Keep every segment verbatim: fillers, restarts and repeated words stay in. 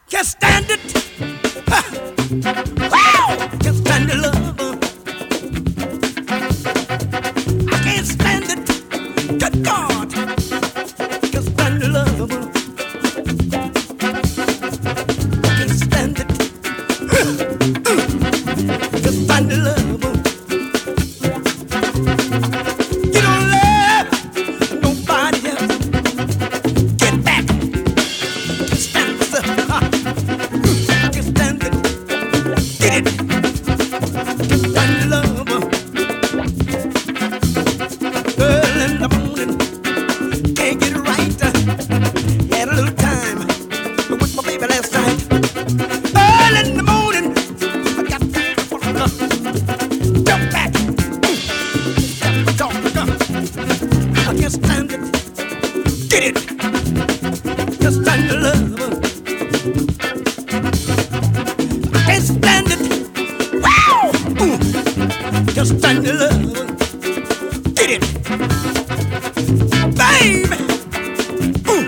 Can't stand it. Ha. Wow. Can't stand the love. I can't stand it. Good God. Can't stand the love. Can't stand it. Can't stand the love. You don't love nobody else. Get back. Can't stand it. Ha. Can't stand it. Get it. Can't stand the love. Early in the morning, can't get it right. Had a little time with my baby last night. Early in the morning, I got to jump back. Talk, I can't stand it. Get it. Can't stand the love. I can't stand it. Wow. Ooh. Can't stand the love. Get it. Baby. Ooh.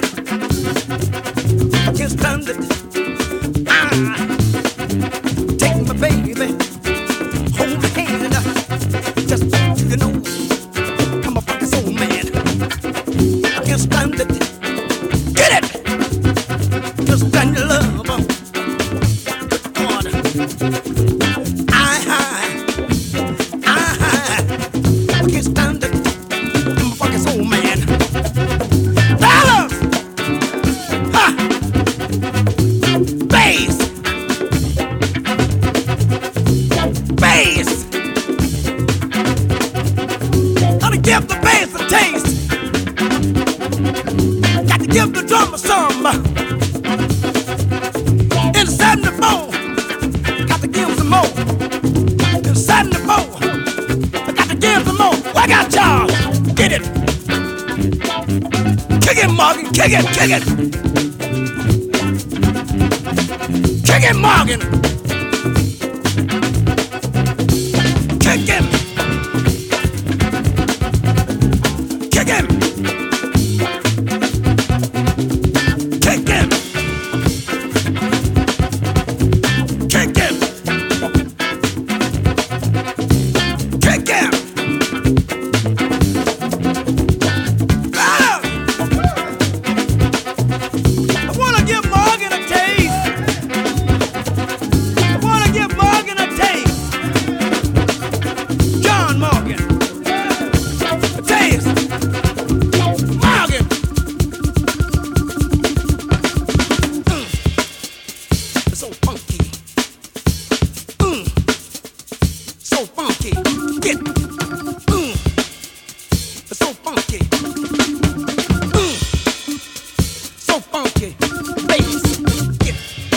I can't stand it. Ah. Take my baby. Hold my hand. Just you know, I'm a fucking soul man. I can't stand it. Get it. Can't stand the love. Good God. I high. I high. I can't stand it. I'm a fucking soul man. Fellas! Ha! Bass! Bass! Gotta give the bass a taste. Got to give the drummer some. In the seventy-four, got to give some more. In the seventy-four, I got to give some more. I got y'all. Get it. Kick it, Morgan. Kick it, kick it. Kick it, Morgan. Kick him. Kick him. Kick him. Kick him. Kick him. Ah! I wanna give Morgan a taste. I wanna give Morgan a taste. John Morgan. A taste. Morgan. Mm. It's so funky. Mm. So funky. Get. Mm. It's so funky. Mm. So funky. Bass. Get.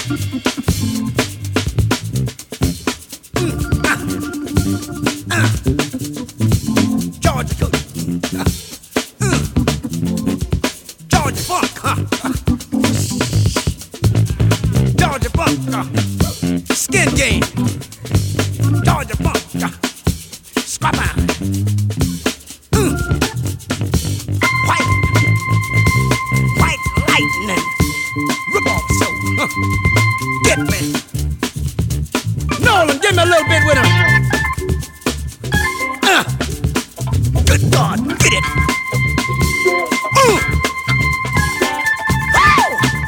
Mm. Ah. Ah. Georgia Cook. Ah. Mm. Georgia Funk. Huh? Ah. Georgia Funk. Ah. Skin Game. Georgia Funk. Ah. Scrap out. Mm. White. White lightning. Rip off show. Huh. Get me. Nolan, give me a little bit with him. Uh. Good God, get it. Ooh. Wow.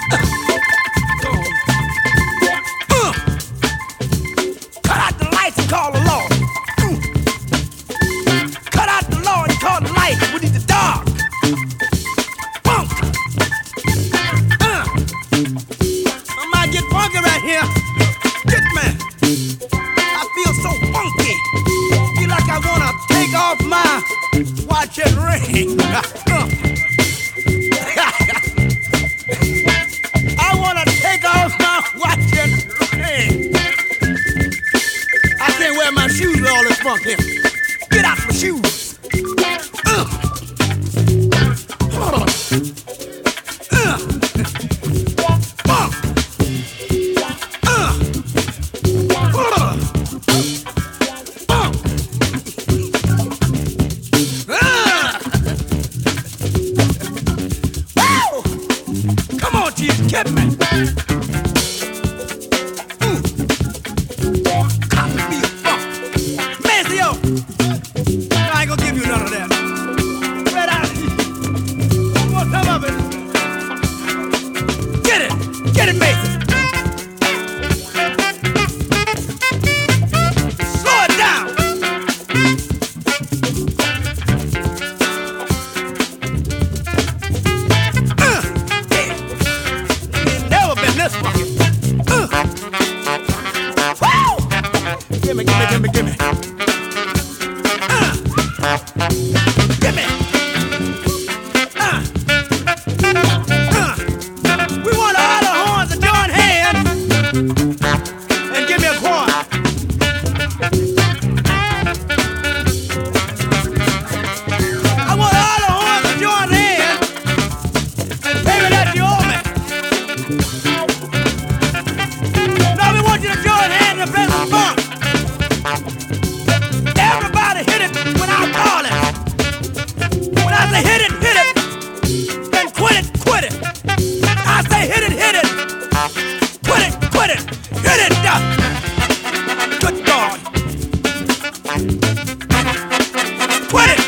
Uh. Uh. Cut out the lights and call the law. Ooh. Cut out the law and call the light. We need the dark. Funk. Uh. I might get funky right here. Get me. I feel so funky. Feel like I wanna take off my watch and ring. Uh. I wanna take off my watch and ring. I can't wear my shoes with all this funk here. Get out my shoes. Uh. Uh. Uh. Funk. Uh. Uh. Funk. Ah. Wow. Come on, Jesus, get me. gimme, gimme, gimme, gimme. Uh, gimme. Uh, uh. We want all the horns to join hands and give me a quarter. I want all the horns to join hands and pay me that you owe me. Now we want you to join hands and play some funk. Everybody hit it when I call it. When I say hit it, hit it, then quit it, quit it. I say hit it, hit it, quit it, quit it, hit it, uh. Good God. Quit it.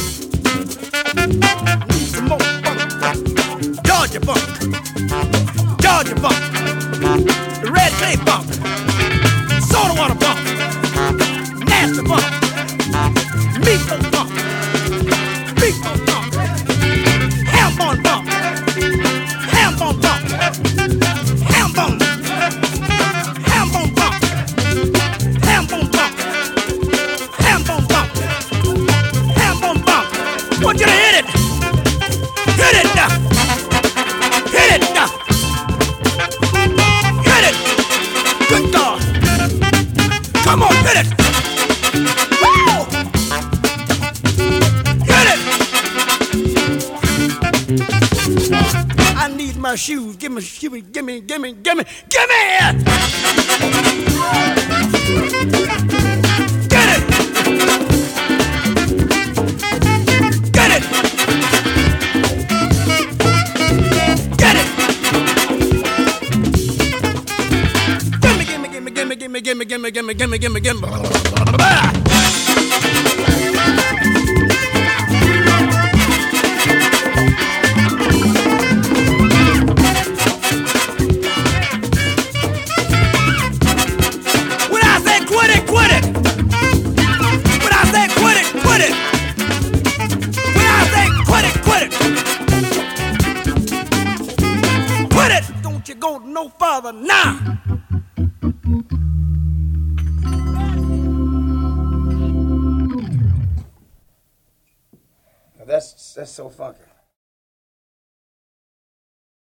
Need some more funk. Georgia funk. Georgia funk. The red clay funk. Soda water funk. Nasty funk. Meatball funk. Meatball funk. Ham bone funk. Ham bone funk. Ham bone. Ham bone funk. Ham bone funk. Ham bone funk. Ham bone funk. Want you to hit it. Hit it. uh. Hit it. uh. Hit it. Good God. Come on, hit it. Woo! Hit it. I need my shoes. Give me, give me, give me, give me, give me, give me it. Get it. Get it. Get it. Gimme, gimme, gimme, gimme, gimme, gimme, gimme, gimme, gimme, gimme, gimme. When I say quit it, quit it. When I say quit it, quit it. When I say quit it, quit it. Quit it. Don't you go no further now. That's that's so funky.